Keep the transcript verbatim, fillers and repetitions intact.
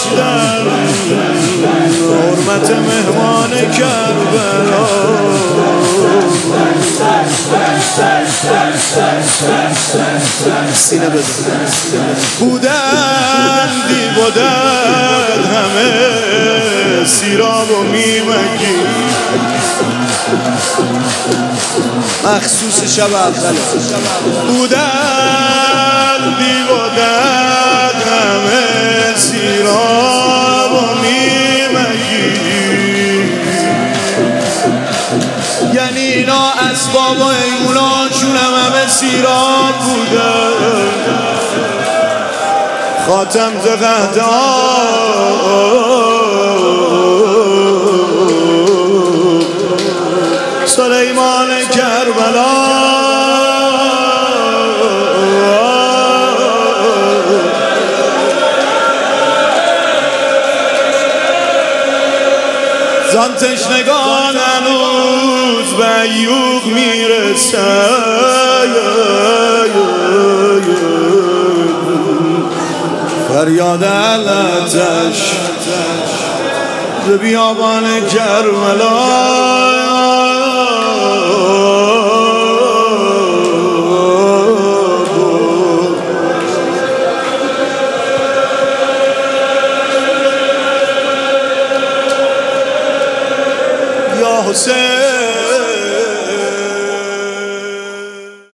گذاشتن حرمت مهمان کربلا سینه بده بودن دیو و درد همه سیراب و میمگی مخصوص شب اول بودن دیو و درد همه سیراب و میمگی یعنی اینا اسباب و ایموناشون هم همه سیراب بودن خاتم زغهدان سلیمان کربلا زان تشنگان هنوز به ایوب میرسه فریاد علتش به بیابان کربلا